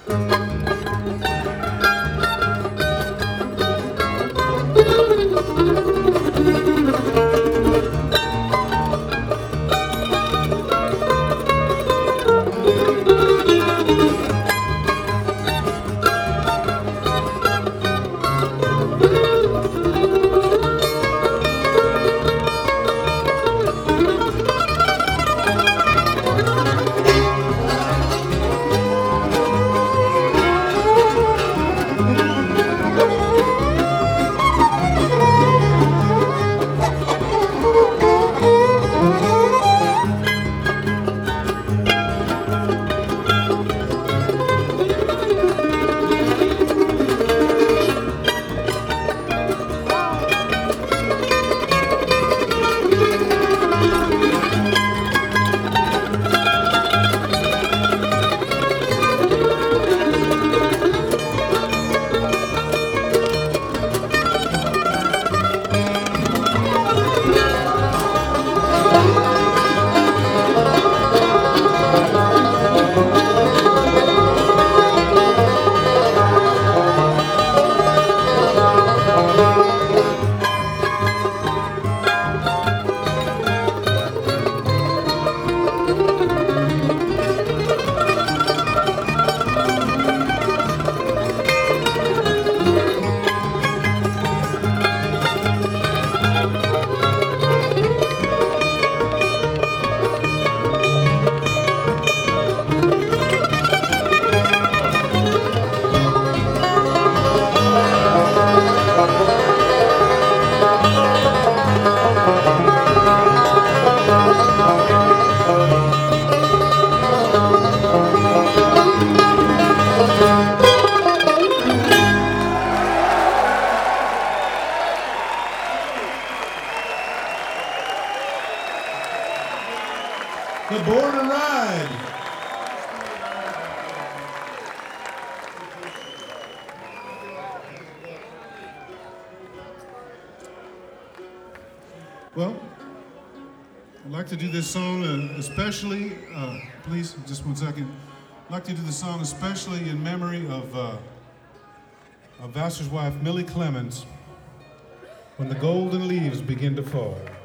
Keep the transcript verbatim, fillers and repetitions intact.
The Born to Ride. Well, I'd like to do this song uh, especially, uh, please, just one second. I'd like to do the song especially in memory of, uh, of Vassar's wife, Millie Clemens, When the Golden Leaves Begin to Fall.